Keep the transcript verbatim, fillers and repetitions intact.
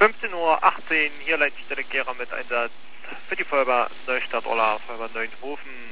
fünfzehn Uhr achtzehn, hier Leitstelle Gera mit Einsatz für die Feuerwehr Neustadt-Olla, Feuerwehr Neuenhofen.